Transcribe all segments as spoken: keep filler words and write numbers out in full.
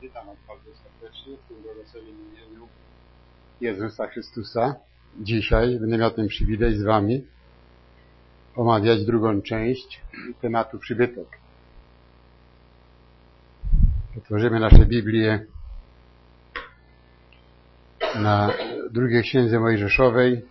Witam Was bardzo serdecznie w tym błogosławionym imieniu Jezusa Chrystusa. Dzisiaj będę miał ten przywilej z Wami omawiać drugą część tematu przybytek. Otworzymy nasze Biblię na drugiej księdze Mojżeszowej,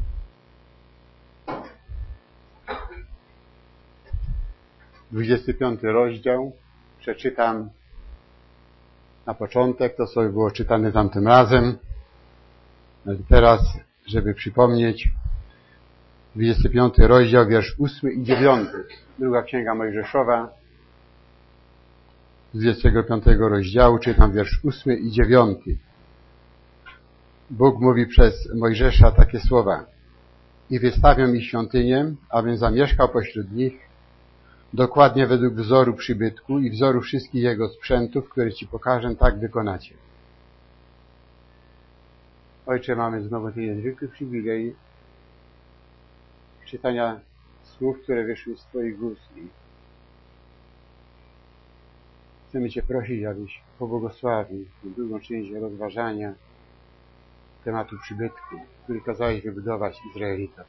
dwudziesty piąty rozdział. Przeczytam na początek to, co było czytane tamtym razem. Ale teraz, żeby przypomnieć, dwudziesty piąty rozdział, wiersz ósmy i dziewiąty. Druga księga Mojżeszowa, dwudziestego piątego rozdziału, czytam wiersz ósmy i dziewiąty. Bóg mówi przez Mojżesza takie słowa: i wystawią mi świątynię, abym zamieszkał pośród nich, dokładnie według wzoru przybytku i wzoru wszystkich jego sprzętów, które Ci pokażę, tak wykonacie. Ojcze, mamy znowu ten niezwykły przywilej czytania słów, które wyszły z Twoich ust. Chcemy Cię prosić, abyś pobłogosławił tę drugą część rozważania tematu przybytku, który kazałeś wybudować Izraelitom.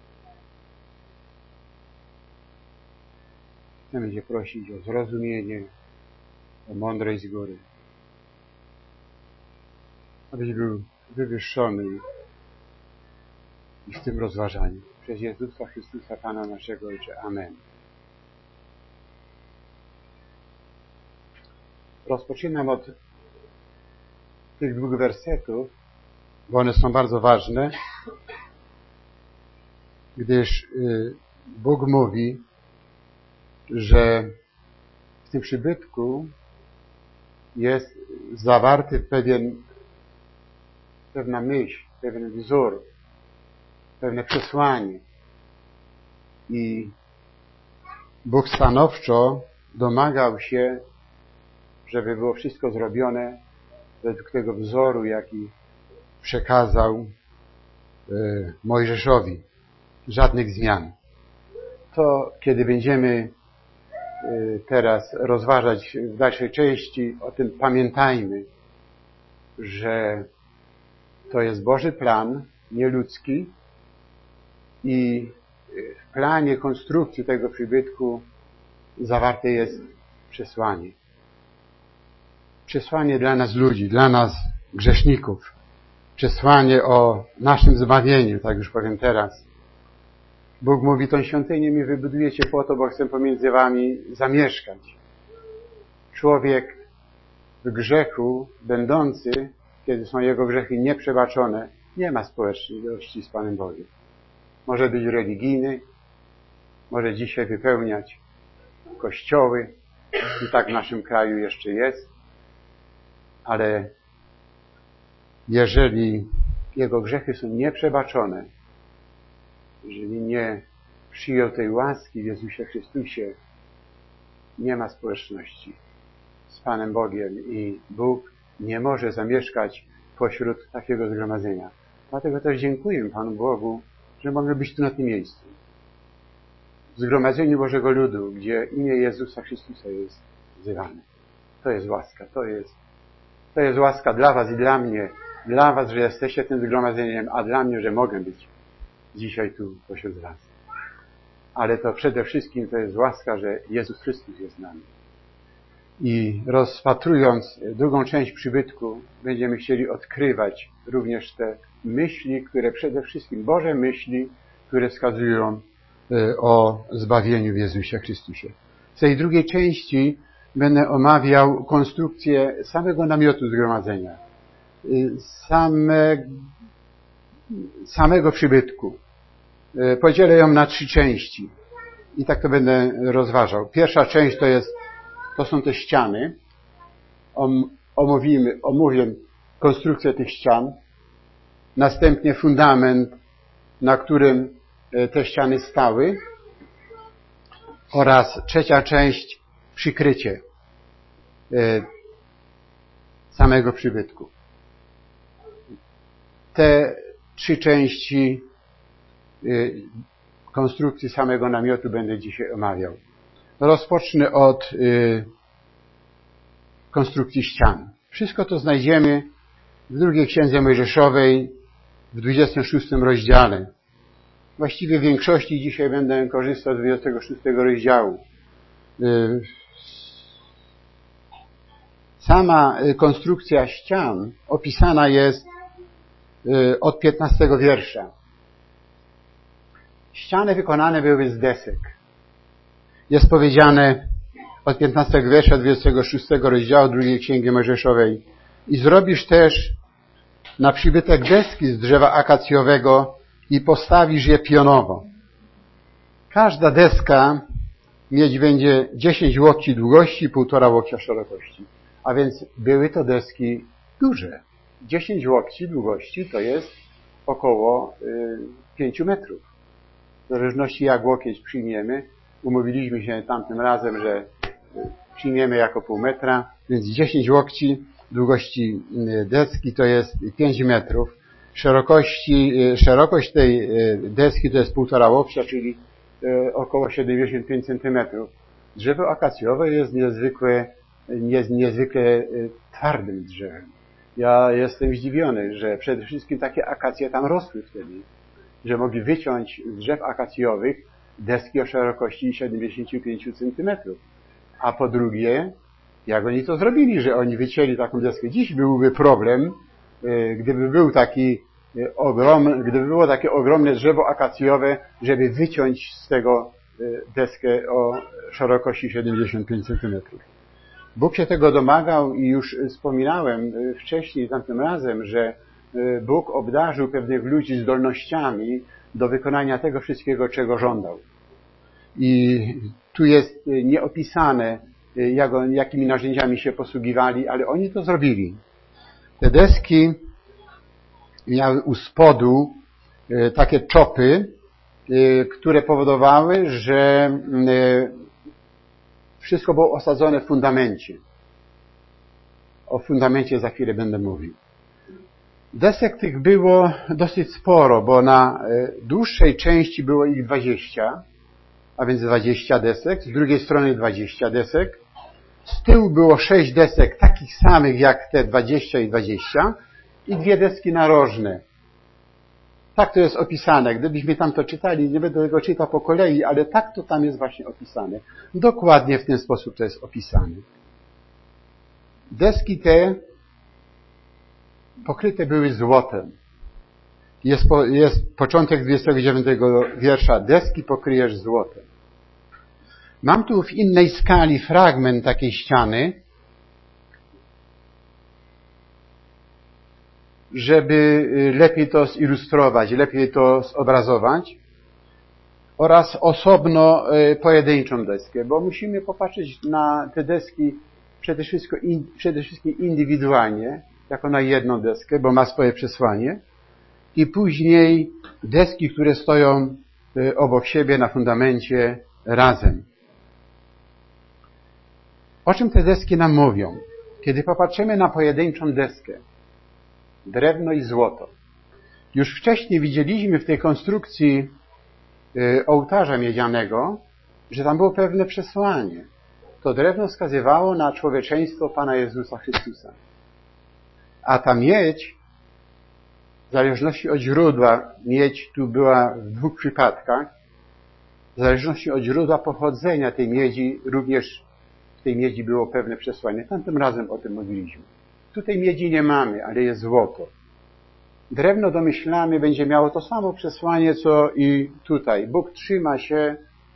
Chcemy Cię prosić o zrozumienie, o mądrość z góry, abyś był wywyższony i w tym rozważaniu. Przez Jezusa Chrystusa, Pana naszego Ojcze. Amen. Rozpoczynam od tych dwóch wersetów, bo one są bardzo ważne, gdyż Bóg mówi, że w tym przybytku jest zawarty pewien, pewna myśl, pewien wzór, pewne przesłanie. I Bóg stanowczo domagał się, żeby było wszystko zrobione według tego wzoru, jaki przekazał Mojżeszowi. Żadnych zmian. To, kiedy będziemy teraz rozważać w dalszej części o tym, pamiętajmy, że to jest Boży plan, nie ludzki, i w planie konstrukcji tego przybytku zawarte jest przesłanie. Przesłanie dla nas ludzi, dla nas grzeszników. Przesłanie o naszym zbawieniu, tak już powiem teraz. Bóg mówi, tą świątynię mi wybudujecie po to, bo chcę pomiędzy wami zamieszkać. Człowiek w grzechu będący, kiedy są jego grzechy nieprzebaczone, nie ma społeczności z Panem Bogiem. Może być religijny, może dzisiaj wypełniać kościoły, i tak w naszym kraju jeszcze jest, ale jeżeli jego grzechy są nieprzebaczone, jeżeli nie przyjął tej łaski w Jezusie Chrystusie, nie ma społeczności z Panem Bogiem i Bóg nie może zamieszkać pośród takiego zgromadzenia. Dlatego też dziękuję Panu Bogu, że mogę być tu na tym miejscu. W zgromadzeniu Bożego Ludu, gdzie imię Jezusa Chrystusa jest wzywane. To jest łaska, to jest, to jest łaska dla Was i dla mnie. Dla Was, że jesteście tym zgromadzeniem, a dla mnie, że mogę być dzisiaj tu pośród Was. Ale to przede wszystkim to jest łaska, że Jezus Chrystus jest z nami. I rozpatrując drugą część przybytku, będziemy chcieli odkrywać również te myśli, które przede wszystkim, Boże myśli, które wskazują o zbawieniu w Jezusie Chrystusie. W tej drugiej części będę omawiał konstrukcję samego namiotu zgromadzenia, same, samego przybytku. Podzielę ją na trzy części i tak to będę rozważał. Pierwsza część to jest, to są te ściany. Omówimy, omówię konstrukcję tych ścian. Następnie fundament, na którym te ściany stały. Oraz trzecia część, przykrycie samego przybytku. Te trzy części konstrukcji samego namiotu będę dzisiaj omawiał. Rozpocznę od konstrukcji ścian. Wszystko to znajdziemy w drugiej Księdze Mojżeszowej w dwudziestym szóstym rozdziale. Właściwie w większości dzisiaj będę korzystał z dwudziestego szóstego rozdziału. Sama konstrukcja ścian opisana jest od piętnastego wiersza. Ściany wykonane były z desek. Jest powiedziane od piętnastego wiersza dwudziestego szóstego rozdziału drugiej Księgi Mojżeszowej. I zrobisz też na przybytek deski z drzewa akacjowego i postawisz je pionowo. Każda deska mieć będzie dziesięć łokci długości i półtora łokcia szerokości. A więc były to deski duże. dziesięć łokci długości to jest około pięć metrów. W zależności jak łokieć przyjmiemy, umówiliśmy się tamtym razem, że przyjmiemy jako pół metra, więc dziesięć łokci długości deski to jest pięć metrów. Szerokości, szerokość tej deski to jest półtora łokcia, czyli około siedemdziesiąt pięć centymetrów. Drzewo akacjowe jest niezwykle, jest niezwykle twardym drzewem. Ja jestem zdziwiony, że przede wszystkim takie akacje tam rosły wtedy, że mogli wyciąć z drzew akacjowych deski o szerokości siedemdziesiąt pięć centymetrów. A po drugie, jak oni to zrobili, że oni wycięli taką deskę? Dziś byłby problem, gdyby był taki ogrom, gdyby było takie ogromne drzewo akacjowe, żeby wyciąć z tego deskę o szerokości siedemdziesiąt pięć centymetrów. Bóg się tego domagał i już wspominałem wcześniej, tamtym razem, że Bóg obdarzył pewnych ludzi zdolnościami do wykonania tego wszystkiego, czego żądał. I tu jest nieopisane, jak on, jakimi narzędziami się posługiwali, ale oni to zrobili. Te deski miały u spodu takie czopy, które powodowały, że wszystko było osadzone w fundamencie. O fundamencie za chwilę będę mówił. Desek tych było dosyć sporo, bo na dłuższej części było ich dwadzieścia, a więc dwadzieścia desek, z drugiej strony dwadzieścia desek. Z tyłu było sześć desek takich samych jak te dwadzieścia i dwadzieścia i dwie deski narożne. Tak to jest opisane. Gdybyśmy tam to czytali, nie będę tego czytał po kolei, ale tak to tam jest właśnie opisane. Dokładnie w ten sposób to jest opisane. Deski te pokryte były złotem. Jest, po, jest początek dwudziestego dziewiątego wiersza. Deski pokryjesz złotem. Mam tu w innej skali fragment takiej ściany, żeby lepiej to zilustrować, lepiej to zobrazować, oraz osobno pojedynczą deskę, bo musimy popatrzeć na te deski przede wszystkim, przede wszystkim indywidualnie, jako na jedną deskę, bo ma swoje przesłanie, i później deski, które stoją obok siebie na fundamencie razem. O czym te deski nam mówią? Kiedy popatrzymy na pojedynczą deskę, drewno i złoto. Już wcześniej widzieliśmy w tej konstrukcji ołtarza miedzianego, że tam było pewne przesłanie. To drewno wskazywało na człowieczeństwo Pana Jezusa Chrystusa. A ta miedź, w zależności od źródła, miedź tu była w dwóch przypadkach, w zależności od źródła pochodzenia tej miedzi, również w tej miedzi było pewne przesłanie. Tamtym razem o tym mówiliśmy. Tutaj miedzi nie mamy, ale jest złoto. Drewno, domyślamy, będzie miało to samo przesłanie, co i tutaj. Bóg trzyma się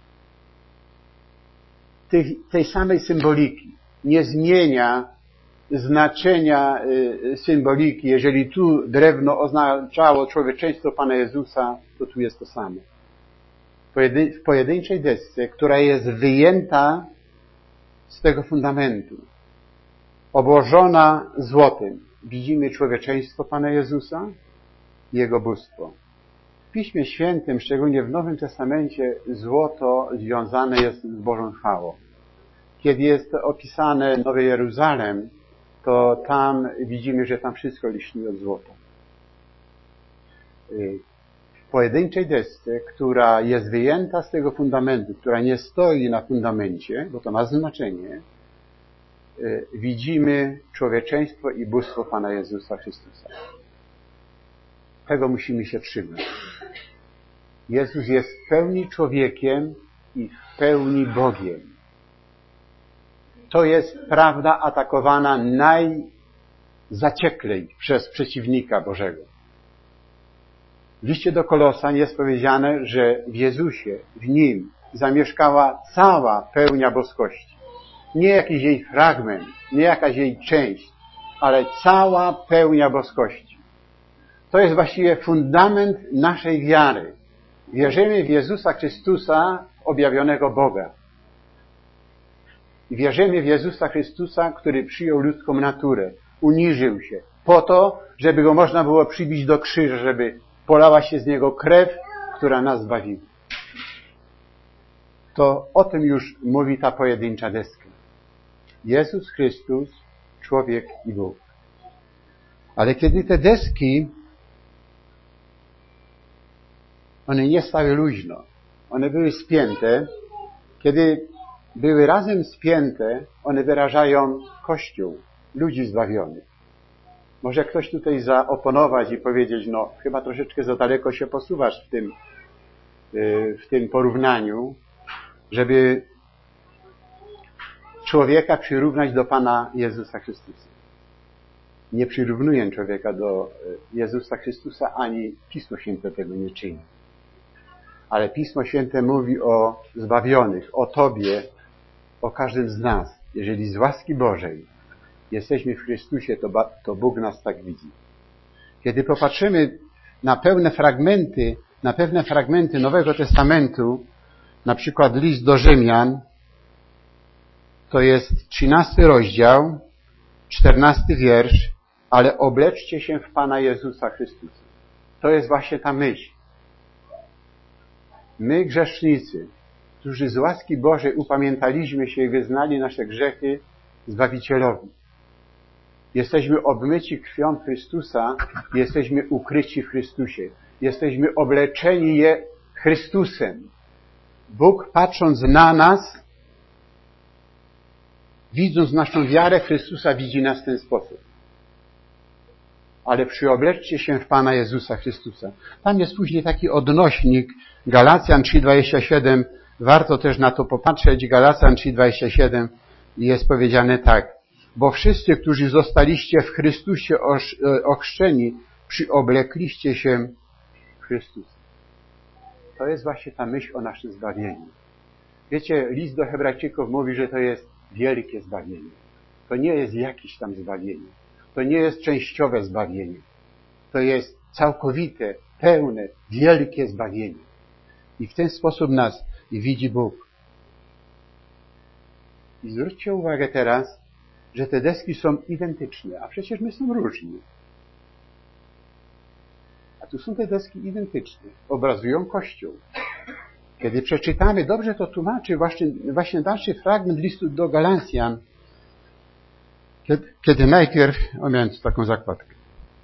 tej, tej samej symboliki. Nie zmienia znaczenia symboliki. Jeżeli tu drewno oznaczało człowieczeństwo Pana Jezusa, to tu jest to samo. W pojedynczej desce, która jest wyjęta z tego fundamentu, obłożona złotem, widzimy człowieczeństwo Pana Jezusa i Jego bóstwo. W Piśmie Świętym, szczególnie w Nowym Testamencie, złoto związane jest z Bożą chwałą. Kiedy jest opisane Nowy Jeruzalem, to tam widzimy, że tam wszystko lśni od złota. W pojedynczej desce, która jest wyjęta z tego fundamentu, która nie stoi na fundamencie, bo to ma znaczenie, widzimy człowieczeństwo i bóstwo Pana Jezusa Chrystusa. Tego musimy się trzymać. Jezus jest w pełni człowiekiem i w pełni Bogiem. To jest prawda atakowana najzacieklej przez przeciwnika Bożego. W liście do Kolosan jest powiedziane, że w Jezusie, w Nim zamieszkała cała pełnia boskości. Nie jakiś jej fragment, nie jakaś jej część, ale cała pełnia boskości. To jest właściwie fundament naszej wiary. Wierzymy w Jezusa Chrystusa, objawionego Boga. Wierzymy w Jezusa Chrystusa, który przyjął ludzką naturę, uniżył się, po to, żeby go można było przybić do krzyża, żeby polała się z niego krew, która nas zbawiła. To o tym już mówi ta pojedyncza deska. Jezus Chrystus, człowiek i Bóg. Ale kiedy te deski, one nie stały luźno, one były spięte, kiedy były razem spięte, one wyrażają Kościół, ludzi zbawionych. Może ktoś tutaj zaoponować i powiedzieć, no chyba troszeczkę za daleko się posuwasz w tym, w tym porównaniu, żeby człowieka przyrównać do Pana Jezusa Chrystusa. Nie przyrównuję człowieka do Jezusa Chrystusa, ani Pismo Święte tego nie czyni. Ale Pismo Święte mówi o zbawionych, o Tobie, o każdym z nas. Jeżeli z łaski Bożej jesteśmy w Chrystusie, to, to Bóg nas tak widzi. Kiedy popatrzymy na pełne fragmenty, na pewne fragmenty Nowego Testamentu, na przykład list do Rzymian, to jest trzynasty rozdział, czternasty wiersz, ale obleczcie się w Pana Jezusa Chrystusa. To jest właśnie ta myśl. My, grzesznicy, którzy z łaski Bożej upamiętaliśmy się i wyznali nasze grzechy Zbawicielowi. Jesteśmy obmyci krwią Chrystusa, jesteśmy ukryci w Chrystusie. Jesteśmy obleczeni je Chrystusem. Bóg, patrząc na nas, widząc naszą wiarę Chrystusa, widzi nas w ten sposób. Ale przyobleczcie się w Pana Jezusa Chrystusa. Tam jest później taki odnośnik, Galacjan trzy dwadzieścia siedem, warto też na to popatrzeć, Galacjan trzy dwadzieścia siedem, jest powiedziane tak: bo wszyscy, którzy zostaliście w Chrystusie ochrzczeni, przyoblekliście się w Chrystusa. To jest właśnie ta myśl o naszym zbawieniu. Wiecie, list do Hebrajczyków mówi, że to jest wielkie zbawienie. To nie jest jakieś tam zbawienie. To nie jest częściowe zbawienie. To jest całkowite, pełne, wielkie zbawienie. I w ten sposób nas widzi Bóg. I zwróćcie uwagę teraz, że te deski są identyczne, a przecież my są różni. A tu są te deski identyczne. Obrazują Kościół. Kiedy przeczytamy, dobrze to tłumaczy właśnie, właśnie dalszy fragment listu do Galacjan, kiedy, kiedy najpierw, o miałem tu taką zakładkę,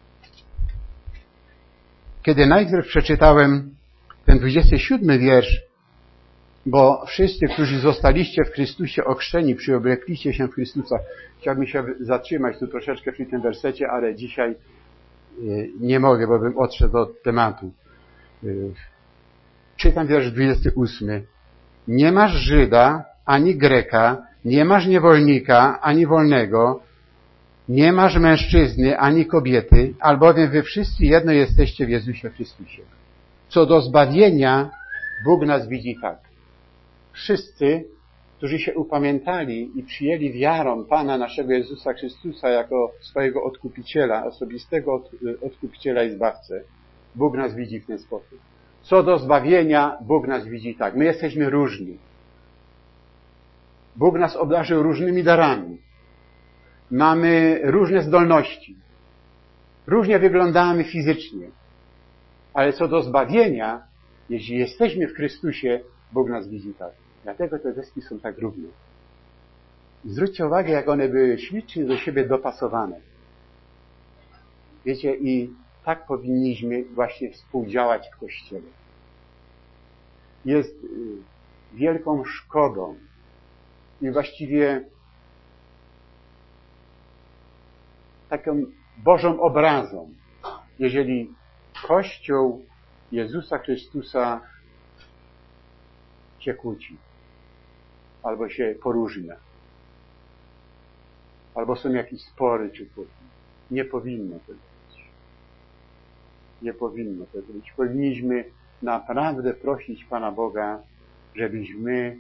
kiedy najpierw przeczytałem ten dwudziesty siódmy wiersz, bo wszyscy, którzy zostaliście w Chrystusie ochrzczeni, przyoblekliście się w Chrystusa. Chciałbym się zatrzymać tu troszeczkę przy tym wersecie, ale dzisiaj nie mogę, bo bym odszedł od tematu. Czytam wiersz dwudziesty ósmy. Nie masz Żyda, ani Greka, nie masz niewolnika, ani wolnego, nie masz mężczyzny, ani kobiety, albowiem wy wszyscy jedno jesteście w Jezusie Chrystusie. Co do zbawienia, Bóg nas widzi tak. Wszyscy, którzy się upamiętali i przyjęli wiarą Pana naszego Jezusa Chrystusa jako swojego odkupiciela, osobistego odkupiciela i zbawcę, Bóg nas widzi w ten sposób. Co do zbawienia, Bóg nas widzi tak. My jesteśmy różni. Bóg nas obdarzył różnymi darami. Mamy różne zdolności. Różnie wyglądamy fizycznie. Ale co do zbawienia, jeśli jesteśmy w Chrystusie, Bóg nas widzi tak. Dlatego te deski są tak równe. Zwróćcie uwagę, jak one były ślicznie do siebie dopasowane. Wiecie, i tak powinniśmy właśnie współdziałać w Kościele. Jest wielką szkodą i właściwie taką Bożą obrazą, jeżeli Kościół Jezusa Chrystusa się kłóci, albo się poróżnia, albo są jakieś spory czy kłótnie. Nie powinno to być. Nie powinno to być. Powinniśmy naprawdę prosić Pana Boga, żebyśmy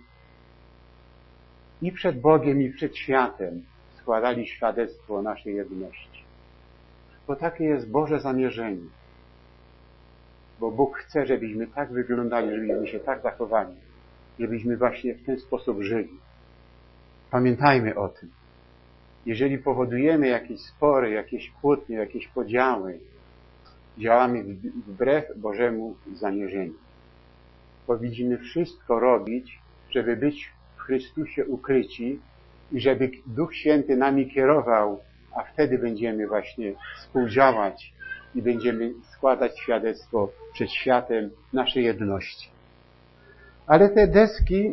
i przed Bogiem, i przed światem składali świadectwo o naszej jedności. Bo takie jest Boże zamierzenie. Bo Bóg chce, żebyśmy tak wyglądali, żebyśmy się tak zachowali, żebyśmy właśnie w ten sposób żyli. Pamiętajmy o tym. Jeżeli powodujemy jakieś spory, jakieś kłótnie, jakieś podziały, działamy wbrew Bożemu zamierzeniu. Powinniśmy wszystko robić, żeby być w Chrystusie ukryci i żeby Duch Święty nami kierował, a wtedy będziemy właśnie współdziałać i będziemy składać świadectwo przed światem naszej jedności. Ale te deski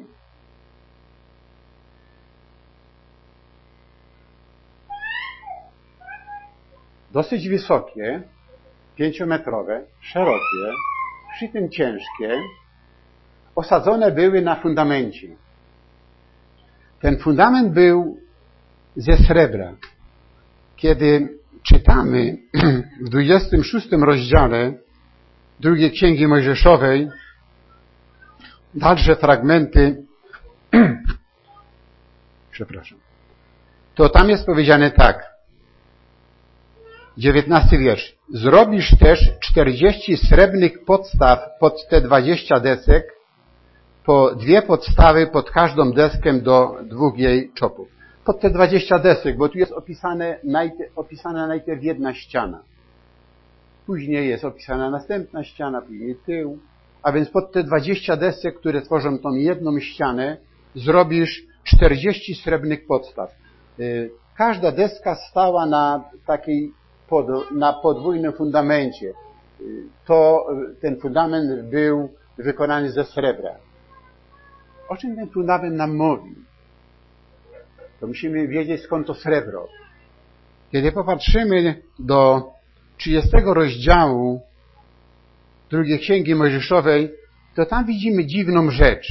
dosyć wysokie, pięciometrowe, szerokie, przy tym ciężkie, osadzone były na fundamencie. Ten fundament był ze srebra. Kiedy czytamy w dwudziestym szóstym rozdziale drugiej Księgi Mojżeszowej dalsze fragmenty, przepraszam, to tam jest powiedziane tak, dziewiętnasty wiersz. Zrobisz też czterdzieści srebrnych podstaw pod te dwadzieścia desek, po dwie podstawy pod każdą deskę do dwóch jej czopów. Pod te dwadzieścia desek, bo tu jest opisane najpierw, opisana najpierw jedna ściana. Później jest opisana następna ściana, później tył. A więc pod te dwadzieścia desek, które tworzą tą jedną ścianę, zrobisz czterdzieści srebrnych podstaw. Każda deska stała na takiej pod, na podwójnym fundamencie. To ten fundament był wykonany ze srebra. O czym ten fundament nam mówi? To musimy wiedzieć, skąd to srebro. Kiedy popatrzymy do trzydziestego rozdziału drugiej Księgi Mojżeszowej, to tam widzimy dziwną rzecz.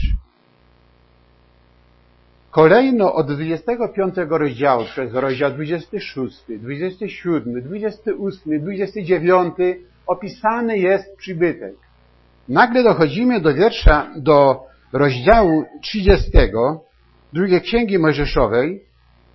Kolejno od dwudziestego piątego rozdziału, przez rozdział dwudziesty szósty, dwudziesty siódmy, dwudziesty ósmy, dwudziesty dziewiąty opisany jest przybytek. Nagle dochodzimy do wiersza, do rozdziału trzydziestego drugiej Księgi Mojżeszowej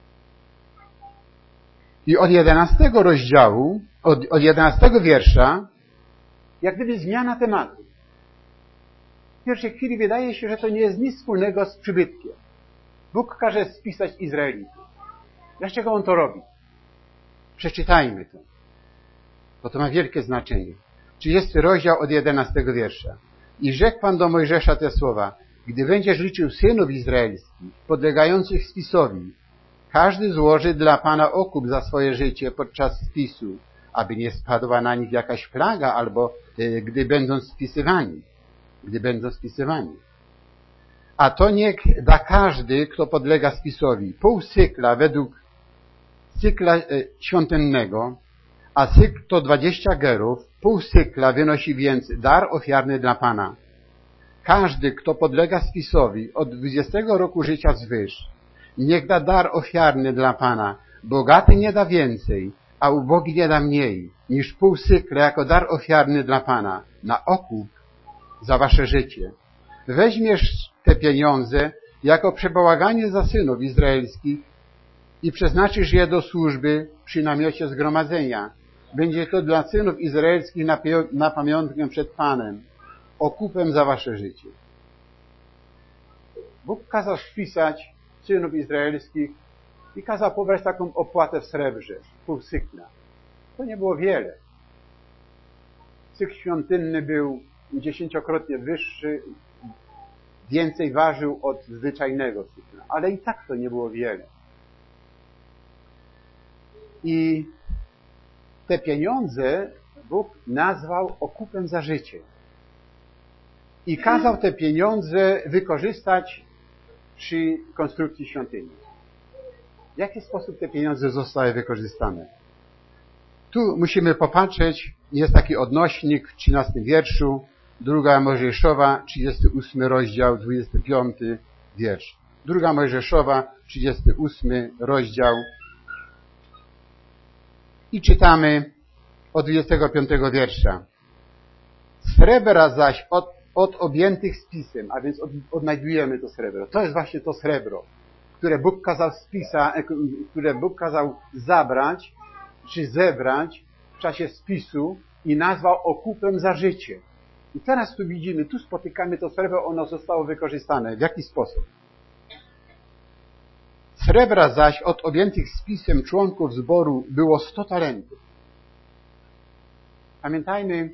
i od jedenastego rozdziału, od, od jedenastego wiersza, jak gdyby zmiana tematu. W pierwszej chwili wydaje się, że to nie jest nic wspólnego z przybytkiem. Bóg każe spisać Izraelitów. Dlaczego On to robi? Przeczytajmy to, bo to ma wielkie znaczenie. trzydziesty rozdział od jedenastego wiersza. I rzekł Pan do Mojżesza te słowa: gdy będziesz liczył synów izraelskich, podlegających spisowi, każdy złoży dla Pana okup za swoje życie podczas spisu, aby nie spadła na nich jakaś plaga, albo y, gdy będą spisywani. Gdy będą spisywani. A to niech da każdy, kto podlega spisowi, pół cykla według cykla y, świątynnego, a cykl to dwadzieścia gerów, pół cykla wynosi więc dar ofiarny dla Pana. Każdy, kto podlega spisowi od dwudziestego roku życia wzwyż, niech da dar ofiarny dla Pana. Bogaty nie da więcej, a ubogi nie da mniej, niż pół cykla jako dar ofiarny dla Pana, na okup za wasze życie. Weźmiesz te pieniądze jako przebałaganie za synów izraelskich i przeznaczysz je do służby przy namiocie zgromadzenia. Będzie to dla synów izraelskich na, na pamiątkę przed Panem, okupem za wasze życie. Bóg kazał spisać synów izraelskich i kazał pobrać taką opłatę w srebrze, pół cykla. To nie było wiele. Cykl świątynny był dziesięciokrotnie wyższy, więcej ważył od zwyczajnego cykla, ale i tak to nie było wiele. I te pieniądze Bóg nazwał okupem za życie. I kazał te pieniądze wykorzystać przy konstrukcji świątyni. W jaki sposób te pieniądze zostały wykorzystane? Tu musimy popatrzeć, jest taki odnośnik w trzynastym wierszu, druga Mojżeszowa, trzydziesty ósmy rozdział, dwudziesty piąty wiersz. Druga Mojżeszowa, trzydziesty ósmy rozdział i czytamy od dwudziestego piątego wiersza. Srebra zaś od, od objętych spisem, a więc od, odnajdujemy to srebro. To jest właśnie to srebro, które Bóg kazał spisa, które Bóg kazał zabrać, czy zebrać w czasie spisu i nazwał okupem za życie. I teraz tu widzimy, tu spotykamy to srebro, ono zostało wykorzystane. W jaki sposób? Srebra zaś od objętych spisem członków zboru było sto talentów. Pamiętajmy,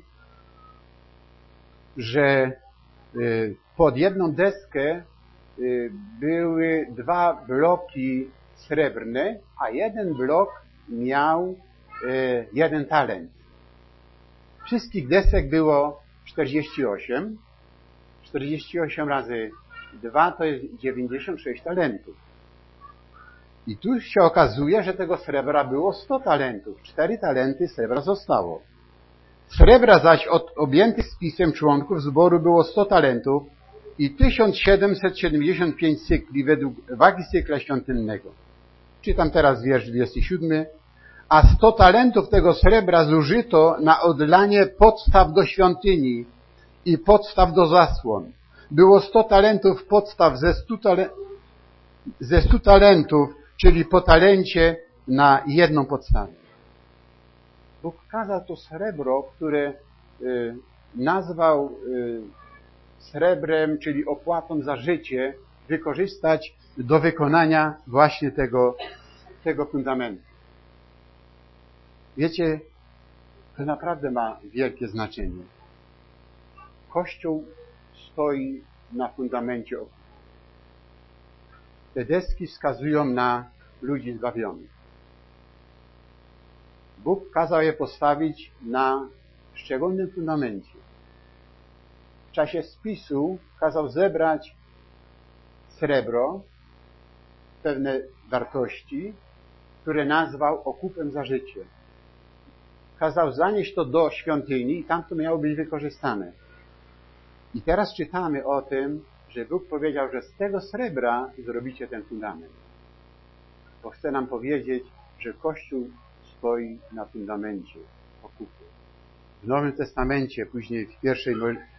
że pod jedną deskę były dwa bloki srebrne, a jeden blok miał jeden talent. Wszystkich desek było czterdzieści osiem. czterdzieści osiem razy dwa to jest dziewięćdziesiąt sześć talentów. I tu się okazuje, że tego srebra było sto talentów. cztery talenty srebra zostało. Srebra zaś od objętych spisem członków zboru było sto talentów i tysiąc siedemset siedemdziesiąt pięć cykli według wagi cykla świątynnego. Czytam teraz wiersz dwudziesty siódmy. A sto talentów tego srebra zużyto na odlanie podstaw do świątyni i podstaw do zasłon. Było sto talentów podstaw ze stu, tale... ze stu talentów, czyli po talencie na jedną podstawę. Bóg kazał to srebro, które y, nazwał y, srebrem, czyli opłatą za życie, wykorzystać do wykonania właśnie tego, tego fundamentu. Wiecie, to naprawdę ma wielkie znaczenie. Kościół stoi na fundamencie okupu. Te deski wskazują na ludzi zbawionych. Bóg kazał je postawić na szczególnym fundamencie. W czasie spisu kazał zebrać srebro, pewne wartości, które nazwał okupem za życie. Kazał zanieść to do świątyni i tam to miało być wykorzystane. I teraz czytamy o tym, że Bóg powiedział, że z tego srebra zrobicie ten fundament. Bo chce nam powiedzieć, że Kościół stoi na fundamencie okupu. W Nowym Testamencie, później w, pierwszej,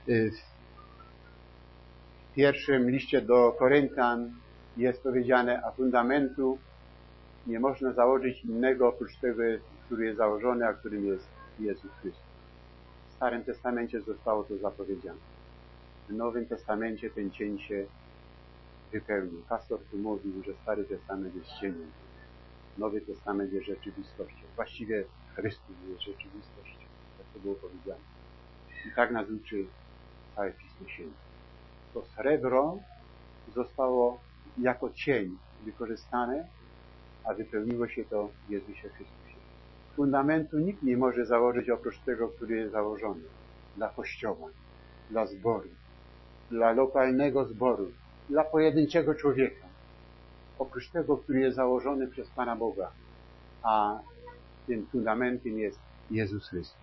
w pierwszym liście do Koryntian jest powiedziane, a fundamentu nie można założyć innego oprócz tego, który jest założony, a którym jest Jezus Chrystus. W Starym Testamencie zostało to zapowiedziane. W Nowym Testamencie ten cień się wypełnił. Pastor tu mówił, że Stary Testament jest cieniem. Nowy Testament jest rzeczywistością. Właściwie Chrystus jest rzeczywistością. Jak to było powiedziane. I tak nas uczy całe Pismo Święte. To srebro zostało jako cień wykorzystane, a wypełniło się to w Jezusie Chrystusie. Fundamentu nikt nie może założyć oprócz tego, który jest założony. Dla Kościoła, dla zboru, dla lokalnego zboru, dla pojedynczego człowieka. Oprócz tego, który jest założony przez Pana Boga, a tym fundamentem jest Jezus Chrystus.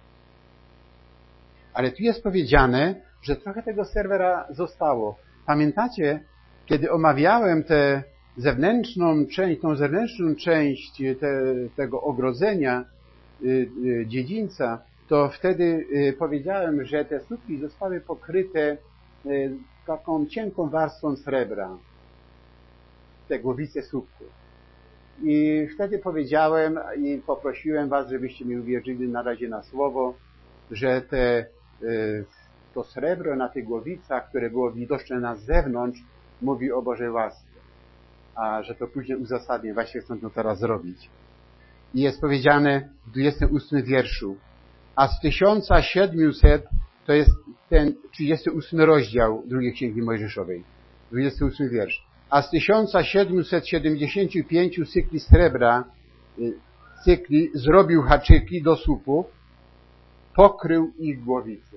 Ale tu jest powiedziane, że trochę tego srebra zostało. Pamiętacie, kiedy omawiałem tę zewnętrzną część, tą zewnętrzną część te, tego ogrodzenia, y, y, dziedzińca, to wtedy y, powiedziałem, że te słupki zostały pokryte y, taką cienką warstwą srebra. Te głowice słupków. I wtedy powiedziałem i poprosiłem was, żebyście mi uwierzyli na razie na słowo, że te, to srebro na tych głowicach, które było widoczne na zewnątrz, mówi o Bożej łasce. A że to później uzasadnię, właśnie chcę to teraz zrobić. I jest powiedziane w dwudziestym ósmym wierszu, a z tysiąca siedmiuset, to jest ten trzydziesty ósmy rozdział drugiej Księgi Mojżeszowej, dwudziesty ósmy wiersz. A z tysiąca siedmiuset siedemdziesięciu pięciu cykli srebra, cykli, zrobił haczyki do słupów, pokrył ich głowice.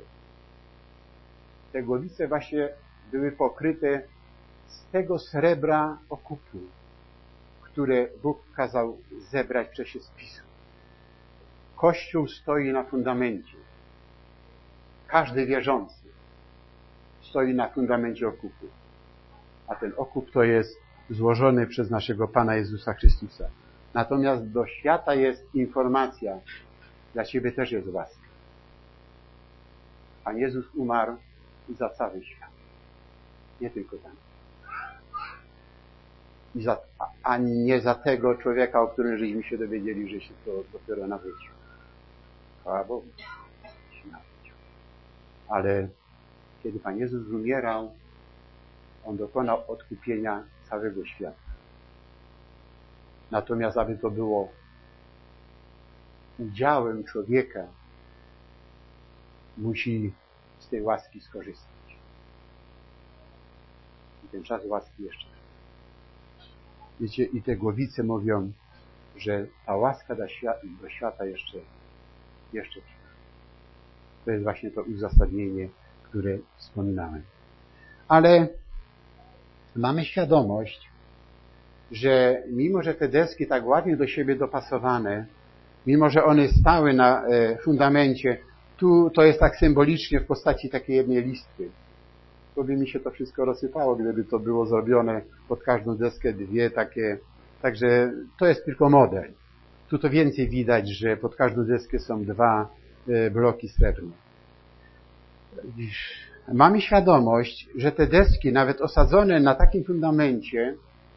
Te głowice właśnie były pokryte z tego srebra okupu, które Bóg kazał zebrać w czasie spisu. Kościół stoi na fundamencie. Każdy wierzący stoi na fundamencie okupu. A ten okup to jest złożony przez naszego Pana Jezusa Chrystusa. Natomiast do świata jest informacja, dla Ciebie też jest łaska. Pan Jezus umarł za cały świat. Nie tylko tam. I za, ani nie za tego człowieka, o którym żeśmy się dowiedzieli, że się to dopiero nawrócił. Chwała Bogu. Się nawrócił. Ale kiedy Pan Jezus umierał, On dokonał odkupienia całego świata. Natomiast aby to było udziałem człowieka, musi z tej łaski skorzystać. I ten czas łaski jeszcze trwa. Wiecie, i te głowice mówią, że ta łaska do świata, do świata jeszcze, jeszcze trwa. To jest właśnie to uzasadnienie, które wspominałem. Ale mamy świadomość, że mimo, że te deski tak ładnie do siebie dopasowane, mimo, że one stały na fundamencie, tu to jest tak symbolicznie w postaci takiej jednej listwy. To by mi się to wszystko rozsypało, gdyby to było zrobione pod każdą deskę dwie takie. Także to jest tylko model. Tu to więcej widać, że pod każdą deskę są dwa bloki srebrne. Mamy świadomość, że te deski, nawet osadzone na takim fundamencie,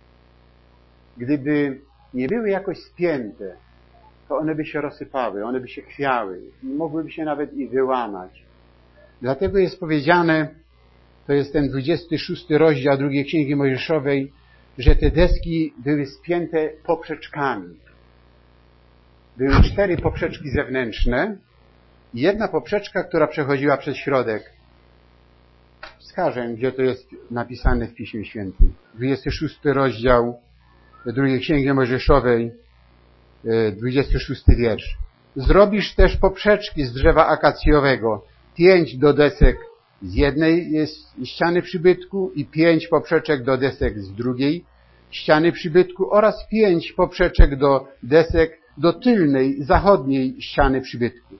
gdyby nie były jakoś spięte, to one by się rozsypały, one by się chwiały, mogłyby się nawet i wyłamać. Dlatego jest powiedziane, to jest ten dwudziesty szósty rozdział drugiej Księgi Mojżeszowej, że te deski były spięte poprzeczkami. Były cztery poprzeczki zewnętrzne i jedna poprzeczka, która przechodziła przez środek. Wskażę, gdzie to jest napisane w Piśmie Świętym. dwudziesty szósty rozdział drugiej Księgi Mojżeszowej, dwudziesty szósty wiersz. Zrobisz też poprzeczki z drzewa akacjowego, pięć do desek z jednej ściany przybytku i pięć poprzeczek do desek z drugiej ściany przybytku oraz pięć poprzeczek do desek do tylnej, zachodniej ściany przybytku.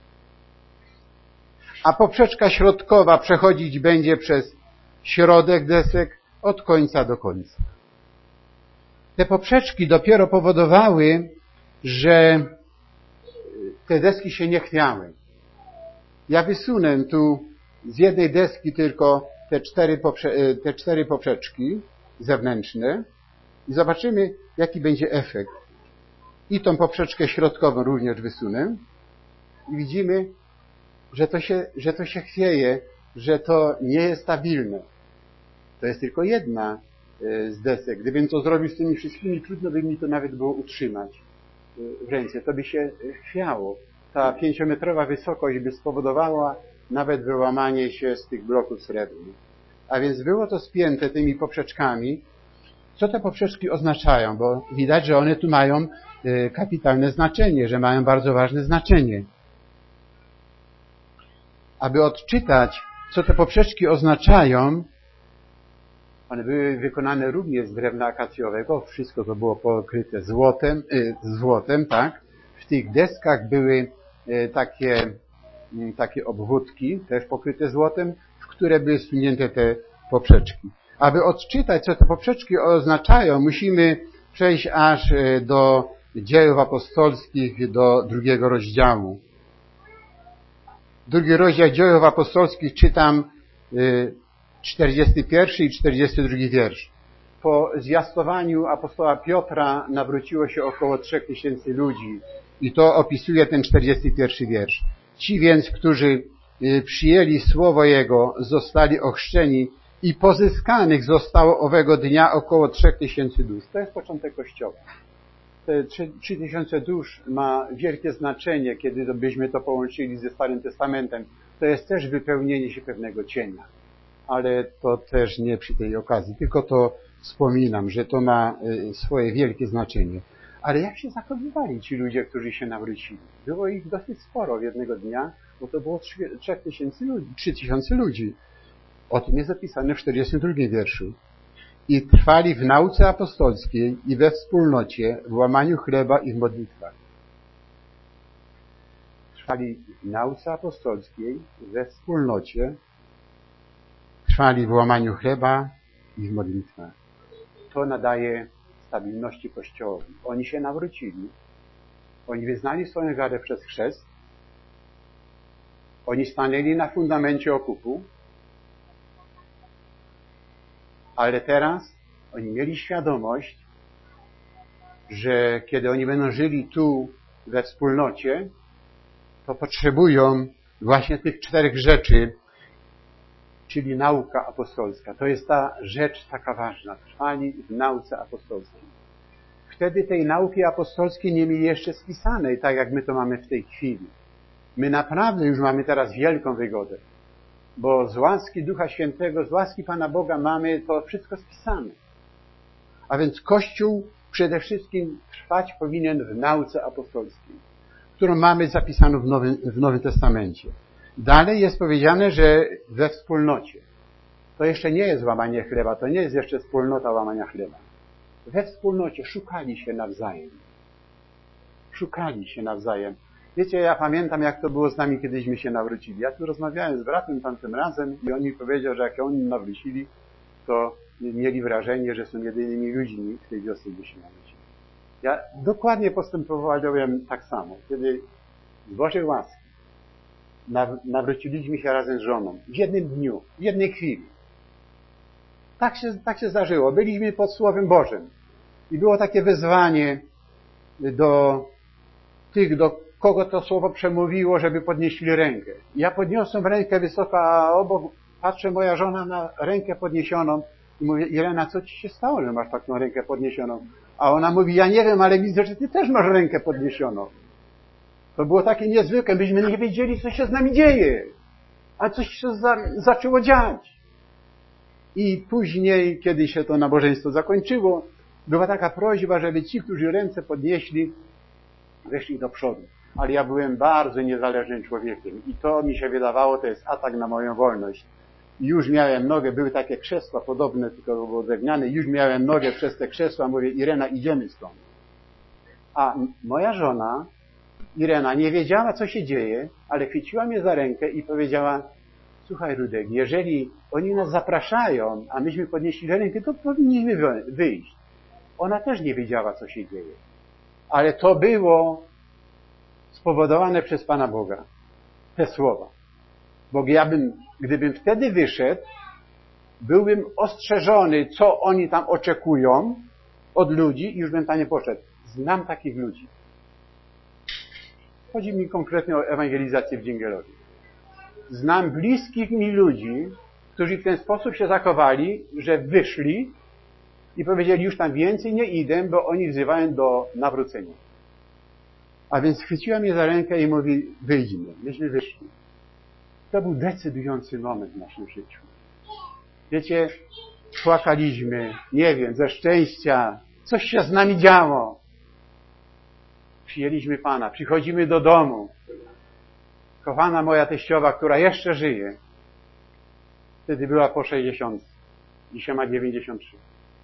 A poprzeczka środkowa przechodzić będzie przez środek desek od końca do końca. Te poprzeczki dopiero powodowały, że te deski się nie chwiały. Ja wysunę tu z jednej deski tylko te cztery, poprze- te cztery poprzeczki zewnętrzne i zobaczymy, jaki będzie efekt. I tą poprzeczkę środkową również wysunę i widzimy, że to się, że to się chwieje, że to nie jest stabilne. To jest tylko jedna z desek. Gdybym to zrobił z tymi wszystkimi, trudno by mi to nawet było utrzymać w ręce. To by się chwiało. Ta pięciometrowa wysokość by spowodowała nawet wyłamanie się z tych bloków srebrnych. A więc było to spięte tymi poprzeczkami. Co te poprzeczki oznaczają? Bo widać, że one tu mają kapitalne znaczenie, że mają bardzo ważne znaczenie. Aby odczytać, co te poprzeczki oznaczają, one były wykonane również z drewna akacjowego, wszystko to było pokryte złotem, y, złotem, tak? W tych deskach były y, takie, y, takie obwódki, też pokryte złotem, w które były wsunięte te poprzeczki. Aby odczytać, co te poprzeczki oznaczają, musimy przejść aż y, do Dziejów Apostolskich, do drugiego rozdziału. Drugi rozdział Dziejów Apostolskich czytam y, czterdziesty pierwszy i czterdziesty drugi wiersz. Po zwiastowaniu apostoła Piotra nawróciło się około trzech tysięcy ludzi i to opisuje ten czterdziesty pierwszy wiersz. Ci więc, którzy przyjęli słowo Jego, zostali ochrzczeni i pozyskanych zostało owego dnia około trzech tysięcy dusz. To jest początek Kościoła. Te trzy tysiące dusz ma wielkie znaczenie, kiedy byśmy to połączyli ze Starym Testamentem. To jest też wypełnienie się pewnego cienia. Ale to też nie przy tej okazji, tylko to wspominam, że to ma swoje wielkie znaczenie. Ale jak się zachowywali ci ludzie, którzy się nawrócili? Było ich dosyć sporo jednego dnia, bo to było trzy tysiące ludzi, trzy tysiące ludzi. O tym jest opisane w czterdziestym drugim wierszu. I trwali w nauce apostolskiej i we wspólnocie, w łamaniu chleba i w modlitwach. trwali w nauce apostolskiej, we wspólnocie, trwali w łamaniu chleba i w modlitwach. To nadaje stabilności Kościołowi. Oni się nawrócili, oni wyznali swoją wiarę przez chrzest, oni stanęli na fundamencie okupu, ale teraz oni mieli świadomość, że kiedy oni będą żyli tu we wspólnocie, to potrzebują właśnie tych czterech rzeczy, czyli nauka apostolska. To jest ta rzecz taka ważna. Trwali w nauce apostolskiej. Wtedy tej nauki apostolskiej nie mieli jeszcze spisanej, tak jak my to mamy w tej chwili. My naprawdę już mamy teraz wielką wygodę, bo z łaski Ducha Świętego, z łaski Pana Boga mamy to wszystko spisane. A więc Kościół przede wszystkim trwać powinien w nauce apostolskiej, którą mamy zapisaną w Nowym, w Nowym Testamencie. Dalej jest powiedziane, że we wspólnocie. To jeszcze nie jest łamanie chleba, to nie jest jeszcze wspólnota łamania chleba. We wspólnocie szukali się nawzajem. Szukali się nawzajem. Wiecie, ja pamiętam, jak to było z nami, kiedyśmy się nawrócili. Ja tu rozmawiałem z bratem tamtym razem i on mi powiedział, że jak oni nawrócili, to mieli wrażenie, że są jedynymi ludźmi w tej wiosce, gdzie się nawrócili. Ja dokładnie postępowałem tak samo. Kiedy z Bożej łaski nawróciliśmy się razem z żoną. W jednym dniu, w jednej chwili. Tak się, tak się zdarzyło. Byliśmy pod Słowem Bożym. I było takie wezwanie do tych, do kogo to Słowo przemówiło, żeby podnieśli rękę. Ja podniosłem rękę wysoko, a obok patrzę moja żona na rękę podniesioną i mówię: Irena, co ci się stało, że masz taką rękę podniesioną? A ona mówi: ja nie wiem, ale widzę, że ty też masz rękę podniesioną. To było takie niezwykłe. Myśmy nie wiedzieli, co się z nami dzieje. A coś się za, zaczęło dziać. I później, kiedy się to nabożeństwo zakończyło, była taka prośba, żeby ci, którzy ręce podnieśli, weszli do przodu. Ale ja byłem bardzo niezależnym człowiekiem i to mi się wydawało, to jest atak na moją wolność. I już miałem nogę, były takie krzesła podobne, tylko było drewniane, już miałem nogę przez te krzesła, mówię: Irena, idziemy stąd. A moja żona, Irena, nie wiedziała, co się dzieje, ale chwyciła mnie za rękę i powiedziała: słuchaj, Rudek, jeżeli oni nas zapraszają, a myśmy podnieśli rękę, to powinniśmy wyjść. Ona też nie wiedziała, co się dzieje. Ale to było spowodowane przez Pana Boga. Te słowa. Bo ja bym, gdybym wtedy wyszedł, byłbym ostrzeżony, co oni tam oczekują od ludzi i już bym tam nie poszedł. Znam takich ludzi. Chodzi mi konkretnie o ewangelizację w Dzięgielowie. Znam bliskich mi ludzi, którzy w ten sposób się zachowali, że wyszli i powiedzieli: już tam więcej nie idę, bo oni wzywają do nawrócenia. A więc chwyciła mnie za rękę i mówi: wyjdźmy. Myśmy wyszli. To był decydujący moment w naszym życiu. Wiecie, płakaliśmy, nie wiem, ze szczęścia, coś się z nami działo. Przyjęliśmy Pana, przychodzimy do domu. Kochana moja teściowa, która jeszcze żyje, wtedy była po sześćdziesiątce, dzisiaj ma dziewięćdziesiąt trzy.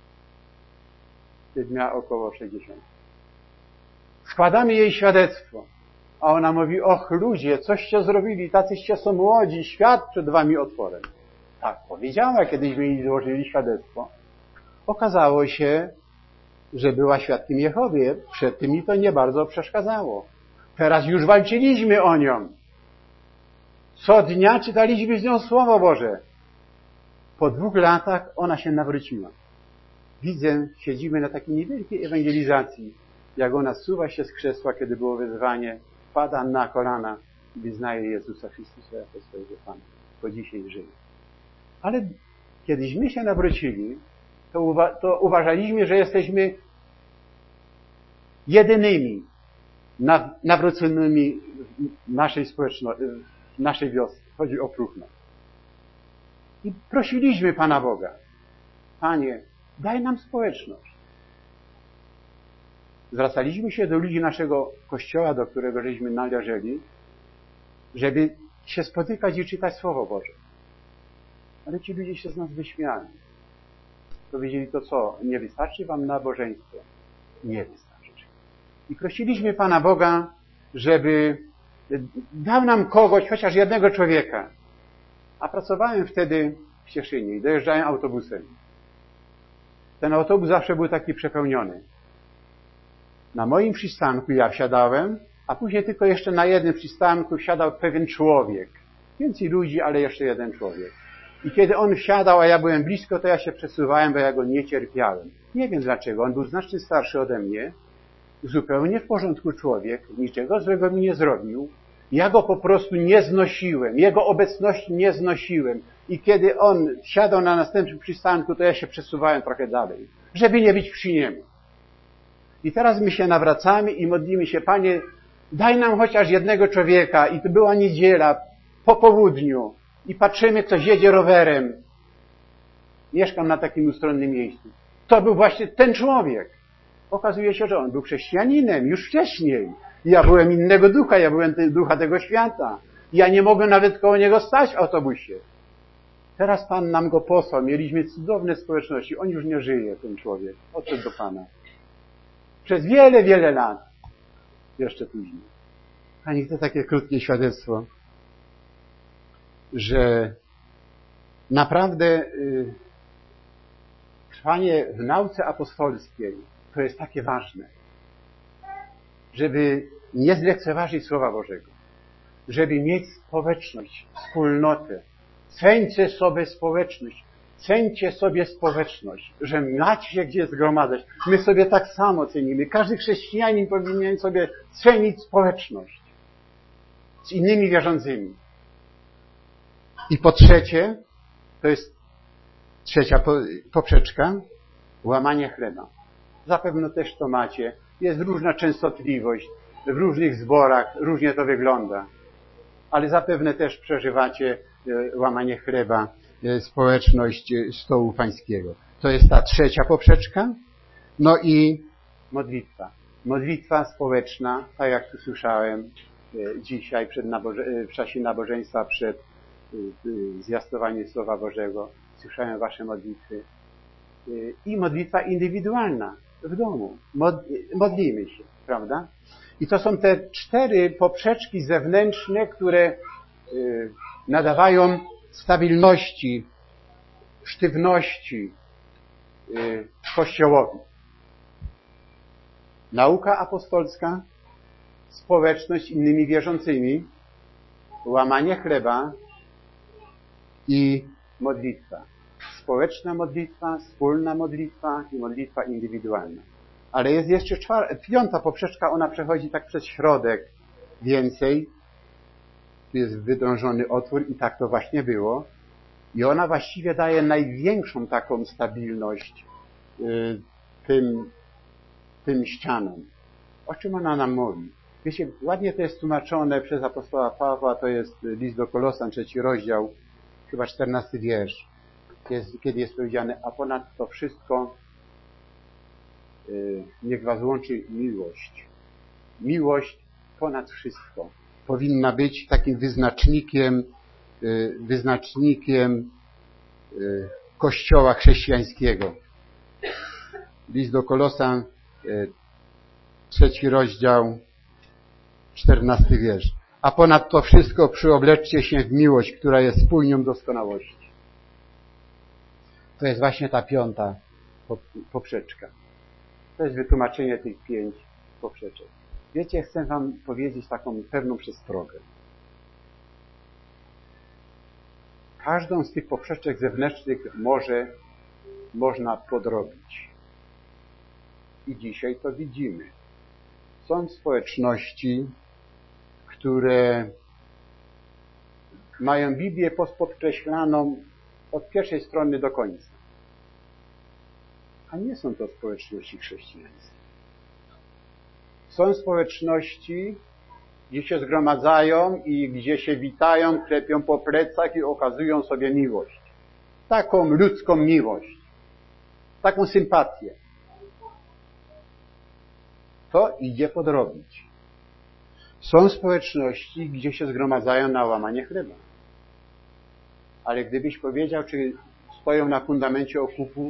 Wtedy miała około sześćdziesiąt. Składamy jej świadectwo, a ona mówi: och ludzie, coście zrobili, tacyście są młodzi, świat przed wami otworem. Tak powiedziała, kiedyśmy jej złożyli świadectwo. Okazało się, że była świadkiem Jehowy, przed tym mi to nie bardzo przeszkadzało. Teraz już walczyliśmy o nią. Co dnia czytaliśmy z nią Słowo Boże. Po dwóch latach ona się nawróciła. Widzę, siedzimy na takiej niewielkiej ewangelizacji, jak ona zsuwa się z krzesła, kiedy było wezwanie, pada na kolana i wyznaje Jezusa Chrystusa jako swojego Pana. Po dzisiaj żyje. Ale kiedyśmy się nawrócili, to, uwa to uważaliśmy, że jesteśmy jedynymi nawróconymi w naszej społeczności, w naszej wiosce. Chodzi o Próchno. I prosiliśmy Pana Boga: Panie, daj nam społeczność. Zwracaliśmy się do ludzi naszego kościoła, do którego żeśmy należeli, żeby się spotykać i czytać Słowo Boże. Ale ci ludzie się z nas wyśmiali. Powiedzieli: to co, nie wystarczy wam nabożeństwo? Nie wystarczy. I prosiliśmy Pana Boga, żeby dał nam kogoś, chociaż jednego człowieka. A pracowałem wtedy w Cieszynie i dojeżdżałem autobusem. Ten autobus zawsze był taki przepełniony. Na moim przystanku ja wsiadałem, a później tylko jeszcze na jednym przystanku wsiadał pewien człowiek. Więcej ludzi, ale jeszcze jeden człowiek. I kiedy on wsiadał, a ja byłem blisko, to ja się przesuwałem, bo ja go nie cierpiałem. Nie wiem dlaczego. On był znacznie starszy ode mnie. Zupełnie w porządku człowiek. Niczego złego mi nie zrobił. Ja go po prostu nie znosiłem. Jego obecności nie znosiłem. I kiedy on siadał na następnym przystanku, to ja się przesuwałem trochę dalej, żeby nie być przy niemu. I teraz my się nawracamy i modlimy się, Panie, daj nam chociaż jednego człowieka. I to była niedziela, po południu. I patrzymy, ktoś jedzie rowerem. Mieszkam na takim ustronnym miejscu. To był właśnie ten człowiek. Okazuje się, że on był chrześcijaninem już wcześniej. Ja byłem innego ducha, ja byłem ducha tego świata. Ja nie mogłem nawet koło niego stać w autobusie. Teraz Pan nam go posłał. Mieliśmy cudowne społeczności. On już nie żyje, ten człowiek. Odszedł do Pana. Przez wiele, wiele lat. Jeszcze później. Pani chce takie krótkie świadectwo, że naprawdę y, trwanie w nauce apostolskiej to jest takie ważne, żeby nie zlekceważyć Słowa Bożego, żeby mieć społeczność, wspólnotę. Ceńcie sobie społeczność, ceńcie sobie społeczność, że macie się gdzie zgromadzać. My sobie tak samo cenimy. Każdy chrześcijanin powinien sobie cenić społeczność z innymi wierzącymi. I po trzecie, to jest trzecia poprzeczka, łamanie chleba. Zapewne też to macie. Jest różna częstotliwość, w różnych zborach różnie to wygląda. Ale zapewne też przeżywacie łamanie chleba, społeczność stołu pańskiego. To jest ta trzecia poprzeczka. No i modlitwa. Modlitwa społeczna, tak jak tu słyszałem dzisiaj przed naboże- w czasie nabożeństwa, przed zwiastowaniem Słowa Bożego. Słyszałem wasze modlitwy. I modlitwa indywidualna w domu. Modlimy się, prawda? I to są te cztery poprzeczki zewnętrzne, które nadawają stabilności, sztywności Kościołowi. Nauka apostolska, społeczność z innymi wierzącymi, łamanie chleba i modlitwa. Społeczna modlitwa, wspólna modlitwa i modlitwa indywidualna. Ale jest jeszcze czwarta, piąta poprzeczka, ona przechodzi tak przez środek więcej. Tu jest wydrążony otwór i tak to właśnie było. I ona właściwie daje największą taką stabilność y, tym, tym ścianom. O czym ona nam mówi? Wiecie, ładnie to jest tłumaczone przez apostoła Pawła, to jest list do Kolosan, trzeci rozdział, chyba czternasty wiersz. Jest, kiedy jest powiedziane, a ponad to wszystko yy, niech was łączy miłość. Miłość ponad wszystko. Powinna być takim wyznacznikiem, yy, wyznacznikiem yy, Kościoła chrześcijańskiego. List do Kolosan, yy, trzeci rozdział, czternasty wiersz. A ponad to wszystko przyobleczcie się w miłość, która jest spójnią doskonałości. To jest właśnie ta piąta poprzeczka. To jest wytłumaczenie tych pięć poprzeczek. Wiecie, chcę wam powiedzieć taką pewną przestrogę. Każdą z tych poprzeczek zewnętrznych może, można podrobić. I dzisiaj to widzimy. Są społeczności, które mają Biblię podkreślaną od pierwszej strony do końca. A nie są to społeczności chrześcijańskie. Są społeczności, gdzie się zgromadzają i gdzie się witają, klepią po plecach i okazują sobie miłość. Taką ludzką miłość. Taką sympatię. To idzie podrobić. Są społeczności, gdzie się zgromadzają na łamanie chleba. Ale gdybyś powiedział, czy stoją na fundamencie okupu,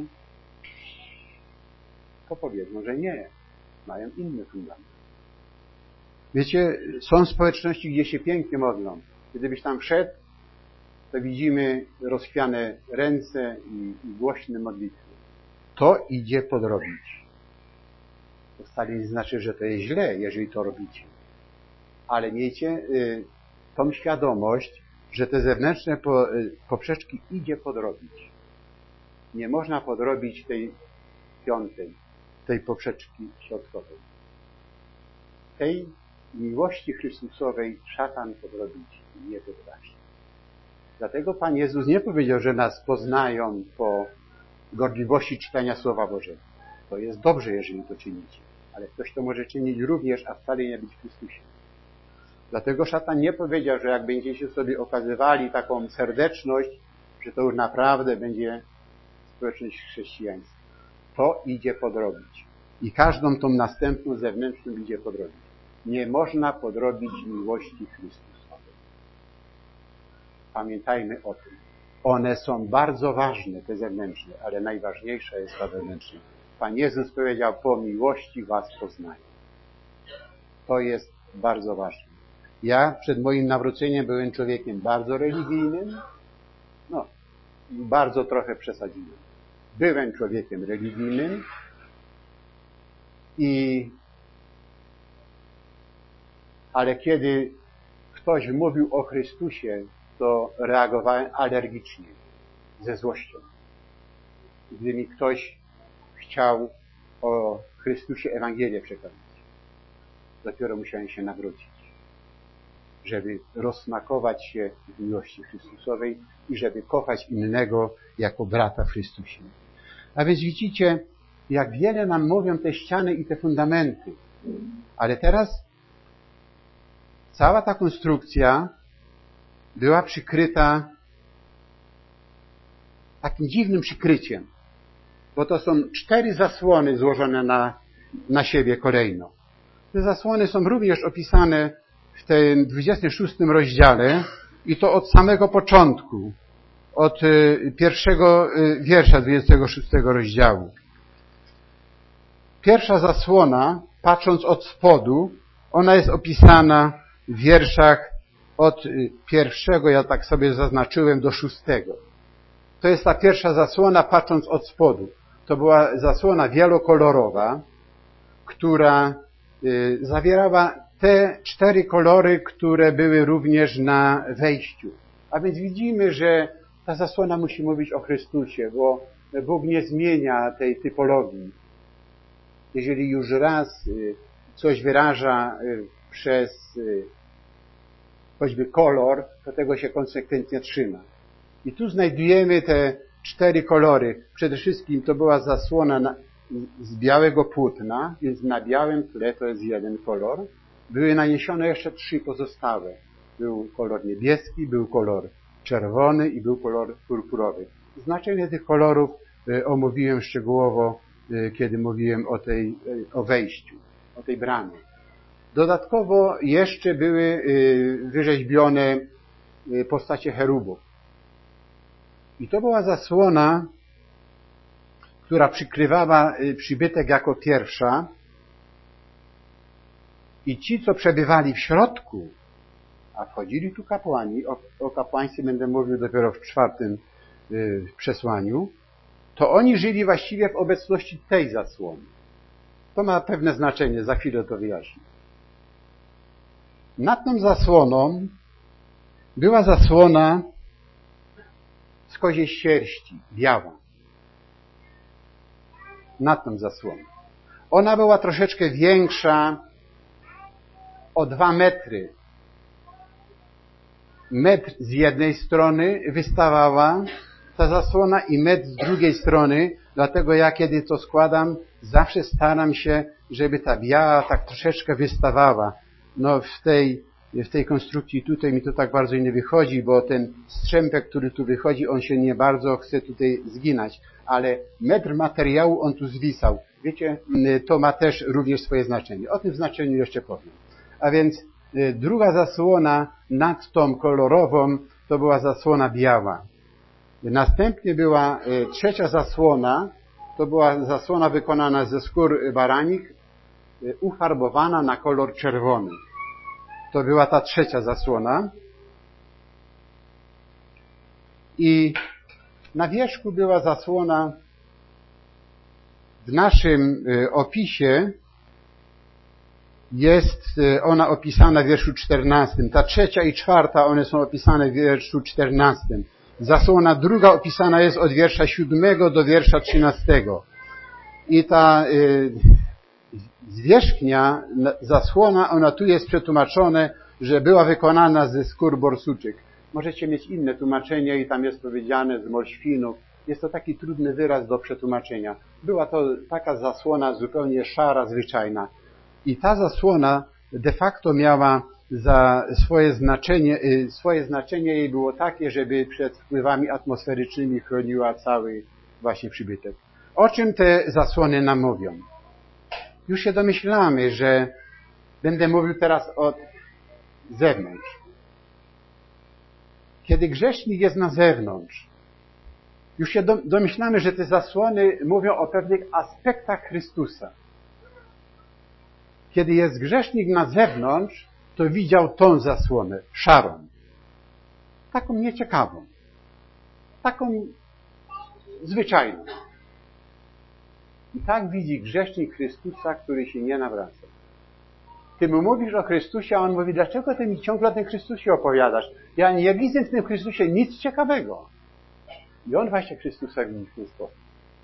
to powiedzą, że nie. Mają inny fundament. Wiecie, są społeczności, gdzie się pięknie modlą. Gdybyś tam wszedł, to widzimy rozchwiane ręce i, i głośne modlitwy. To idzie podrobić. To wcale nie znaczy, że to jest źle, jeżeli to robicie. Ale miejcie y, tą świadomość, że te zewnętrzne po, y, poprzeczki idzie podrobić. Nie można podrobić tej piątej, tej poprzeczki środkowej. Tej miłości Chrystusowej szatan podrobić nie potrafi. Dlatego Pan Jezus nie powiedział, że nas poznają po gorliwości czytania Słowa Bożego. To jest dobrze, jeżeli to czynicie. Ale ktoś to może czynić również, a wcale nie być w Chrystusie. Dlatego szatan nie powiedział, że jak będziecie sobie okazywali taką serdeczność, że to już naprawdę będzie społeczność chrześcijańska. To idzie podrobić. I każdą tą następną zewnętrzną idzie podrobić. Nie można podrobić miłości Chrystusowej. Pamiętajmy o tym. One są bardzo ważne, te zewnętrzne, ale najważniejsza jest ta wewnętrzna. Pan Jezus powiedział, po miłości was poznaję. To jest bardzo ważne. Ja przed moim nawróceniem byłem człowiekiem bardzo religijnym, no, bardzo trochę przesadziłem. Byłem człowiekiem religijnym i ale kiedy ktoś mówił o Chrystusie, to reagowałem alergicznie, ze złością. Gdy mi ktoś chciał o Chrystusie Ewangelię przekazać, dopiero musiałem się nawrócić, żeby rozsmakować się w miłości Chrystusowej i żeby kochać innego jako brata w Chrystusie. A więc widzicie, jak wiele nam mówią te ściany i te fundamenty. Ale teraz cała ta konstrukcja była przykryta takim dziwnym przykryciem, bo to są cztery zasłony złożone na, na siebie kolejno. Te zasłony są również opisane w tym dwudziestym szóstym rozdziale i to od samego początku, od pierwszego wiersza dwudziestego szóstego rozdziału. Pierwsza zasłona, patrząc od spodu, ona jest opisana w wierszach od pierwszego, ja tak sobie zaznaczyłem, do szóstego. To jest ta pierwsza zasłona, patrząc od spodu. To była zasłona wielokolorowa, która zawierała te cztery kolory, które były również na wejściu. A więc widzimy, że ta zasłona musi mówić o Chrystusie, bo Bóg nie zmienia tej typologii. Jeżeli już raz coś wyraża przez choćby kolor, to tego się konsekwentnie trzyma. I tu znajdujemy te cztery kolory. Przede wszystkim to była zasłona na, z białego płótna, więc na białym tle to jest jeden kolor. Były naniesione jeszcze trzy pozostałe. Był kolor niebieski, był kolor czerwony i był kolor purpurowy. Znaczenie tych kolorów omówiłem szczegółowo, kiedy mówiłem o tej, o wejściu, o tej bramie. Dodatkowo jeszcze były wyrzeźbione postacie cherubów. I to była zasłona, która przykrywała przybytek jako pierwsza i ci, co przebywali w środku, a wchodzili tu kapłani, o, o kapłaństwie będę mówił dopiero w czwartym y, przesłaniu, to oni żyli właściwie w obecności tej zasłony. To ma pewne znaczenie, za chwilę to wyjaśnię. Nad tą zasłoną była zasłona z koziej sierści, biała. Nad tą zasłoną. Ona była troszeczkę większa o dwa metry. Metr z jednej strony wystawała ta zasłona i metr z drugiej strony, dlatego ja kiedy to składam, zawsze staram się, żeby ta biała tak troszeczkę wystawała. No w tej, w tej konstrukcji tutaj mi to tak bardzo nie wychodzi, bo ten strzępek, który tu wychodzi, on się nie bardzo chce tutaj zginać, ale metr materiału on tu zwisał. Wiecie, to ma też również swoje znaczenie. O tym znaczeniu jeszcze powiem. A więc druga zasłona nad tą kolorową to była zasłona biała. Następnie była trzecia zasłona, to była zasłona wykonana ze skór baranik, ufarbowana na kolor czerwony. To była ta trzecia zasłona. I na wierzchu była zasłona, w naszym opisie jest ona opisana w wierszu czternastym. Ta trzecia i czwarta, one są opisane w wierszu czternastym. Zasłona druga opisana jest od wiersza siódmego do wiersza trzynastego. I ta y, zwierzchnia zasłona, ona tu jest przetłumaczone, że była wykonana ze skór borsuczych. Możecie mieć inne tłumaczenie i tam jest powiedziane z morświnów. Jest to taki trudny wyraz do przetłumaczenia. Była to taka zasłona zupełnie szara, zwyczajna. I ta zasłona de facto miała za swoje znaczenie, swoje znaczenie jej było takie, żeby przed wpływami atmosferycznymi chroniła cały właśnie przybytek. O czym te zasłony nam mówią? Już się domyślamy, że będę mówił teraz od zewnątrz. Kiedy grzesznik jest na zewnątrz, już się domyślamy, że te zasłony mówią o pewnych aspektach Chrystusa. Kiedy jest grzesznik na zewnątrz, to widział tą zasłonę, szarą. Taką nieciekawą. Taką zwyczajną. I tak widzi grzesznik Chrystusa, który się nie nawraca. Ty mu mówisz o Chrystusie, a on mówi, dlaczego ty mi ciągle o tym Chrystusie opowiadasz? Ja nie widzę w tym Chrystusie nic ciekawego. I on właśnie Chrystusa widzi w ten sposób.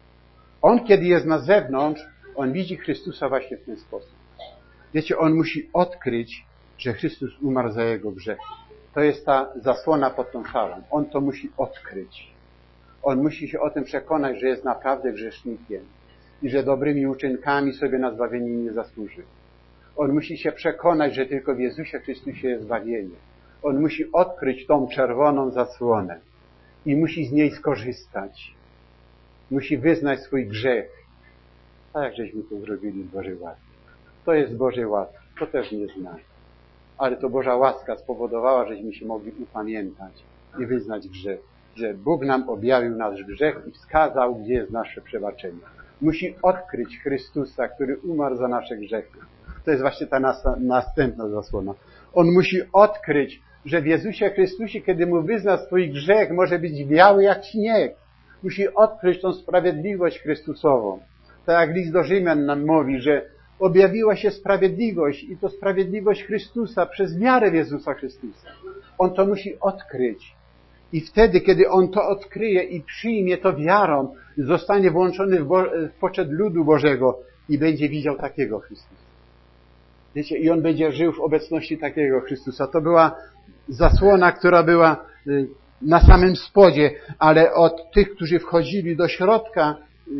On, kiedy jest na zewnątrz, on widzi Chrystusa właśnie w ten sposób. Wiecie, on musi odkryć, że Chrystus umarł za jego grzechy. To jest ta zasłona pod tą szarą. On to musi odkryć. On musi się o tym przekonać, że jest naprawdę grzesznikiem i że dobrymi uczynkami sobie na zbawienie nie zasłuży. On musi się przekonać, że tylko w Jezusie Chrystusie jest zbawienie. On musi odkryć tą czerwoną zasłonę i musi z niej skorzystać. Musi wyznać swój grzech. Tak jak żeśmy to zrobili z Bożej łaski. To jest Bożej łaski. To też nie znam. Ale to Boża łaska spowodowała, żeśmy się mogli upamiętać i wyznać grzech. Że Bóg nam objawił nasz grzech i wskazał, gdzie jest nasze przebaczenie. Musi odkryć Chrystusa, który umarł za nasze grzechy. To jest właśnie ta nas, następna zasłona. On musi odkryć, że w Jezusie Chrystusie, kiedy mu wyzna swój grzech, może być biały jak śnieg. Musi odkryć tą sprawiedliwość Chrystusową. Tak jak list do Rzymian nam mówi, że objawiła się sprawiedliwość i to sprawiedliwość Chrystusa przez wiarę w Jezusa Chrystusa. On to musi odkryć. I wtedy, kiedy on to odkryje i przyjmie to wiarą, zostanie włączony w, Bo- w poczet ludu Bożego i będzie widział takiego Chrystusa. Wiecie, i on będzie żył w obecności takiego Chrystusa. To była zasłona, która była na samym spodzie, ale od tych, którzy wchodzili do środka,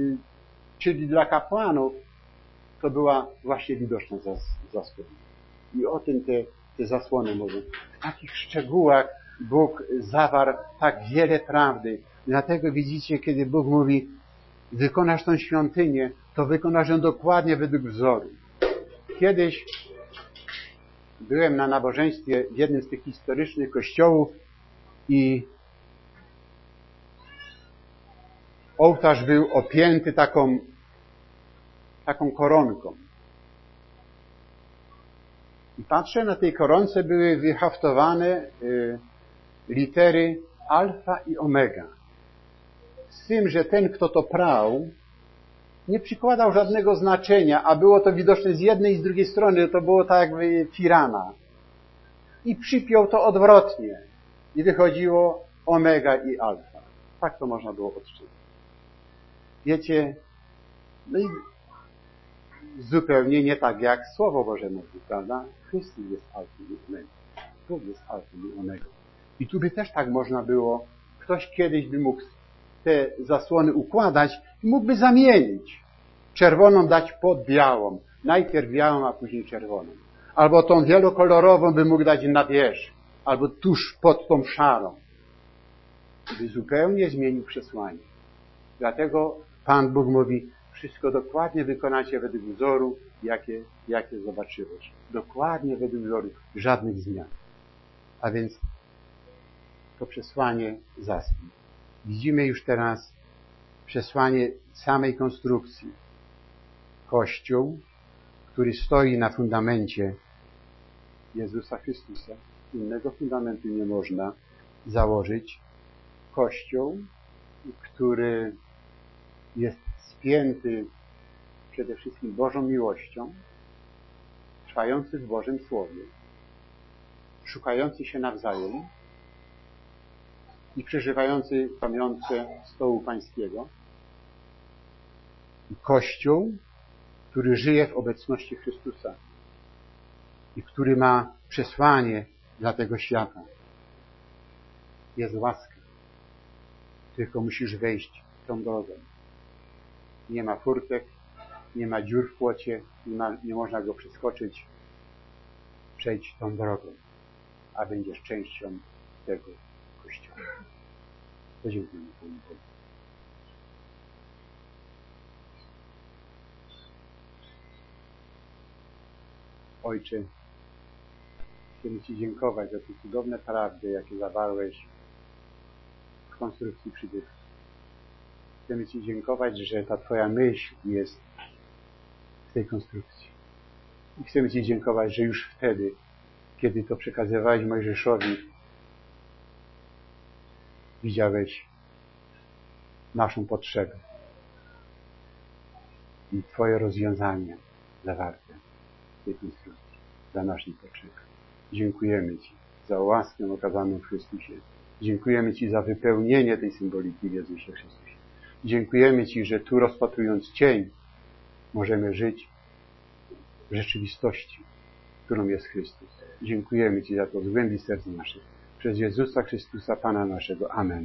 czyli dla kapłanów, to była właśnie widoczna zasłona. I o tym te, te zasłony mówią. W takich szczegółach Bóg zawarł tak wiele prawdy. Dlatego widzicie, kiedy Bóg mówi, wykonasz tą świątynię, to wykonasz ją dokładnie według wzoru. Kiedyś byłem na nabożeństwie w jednym z tych historycznych kościołów i ołtarz był opięty taką, taką koronką. I patrzę, na tej koronce były wyhaftowane y, litery alfa i omega. Z tym, że ten, kto to prał, nie przykładał żadnego znaczenia, a było to widoczne z jednej i z drugiej strony, to było tak jakby firana. I przypiął to odwrotnie. I wychodziło omega i alfa. Tak to można było odczytać. Wiecie, no i zupełnie nie tak jak Słowo Boże mówi, prawda? Chrystus jest alfą i omega. Bóg jest alfą i omega. I tu by też tak można było, ktoś kiedyś by mógł te zasłony układać i mógłby zamienić. Czerwoną dać pod białą. Najpierw białą, a później czerwoną. Albo tą wielokolorową by mógł dać na wierzch. Albo tuż pod tą szarą. By zupełnie zmienił przesłanie. Dlatego Pan Bóg mówi, wszystko dokładnie wykonacie według wzoru, jakie, jakie zobaczyłeś. Dokładnie według wzoru. Żadnych zmian. A więc to przesłanie zasłon. Widzimy już teraz przesłanie samej konstrukcji. Kościół, który stoi na fundamencie Jezusa Chrystusa. Innego fundamentu nie można założyć. Kościół, który jest spięty przede wszystkim Bożą miłością, trwający w Bożym Słowie, szukający się nawzajem i przeżywający pamiątkę stołu pańskiego. Kościół, który żyje w obecności Chrystusa i który ma przesłanie dla tego świata. Jest łaska. Tylko musisz wejść tą drogą. Nie ma furtek, nie ma dziur w płocie, nie, ma, nie można go przeskoczyć. Przejdź tą drogą, a będziesz częścią tego Kościoła. Podziękujemy Panu Bogu. Ojcze, chcemy Ci dziękować za te cudowne prawdy, jakie zawarłeś w konstrukcji przybytku. Chcemy Ci dziękować, że ta Twoja myśl jest w tej konstrukcji. I chcemy Ci dziękować, że już wtedy, kiedy to przekazywałeś Mojżeszowi, widziałeś naszą potrzebę i Twoje rozwiązania zawarte w tej konstrukcji dla naszej potrzeby. Dziękujemy Ci za łaskę okazaną w Chrystusie. Dziękujemy Ci za wypełnienie tej symboliki w Jezusie Chrystusie. Dziękujemy Ci, że tu rozpatrując cień możemy żyć w rzeczywistości, którą jest Chrystus. Dziękujemy Ci za to z głębi serca naszych. Przez Jezusa Chrystusa, Pana naszego. Amen.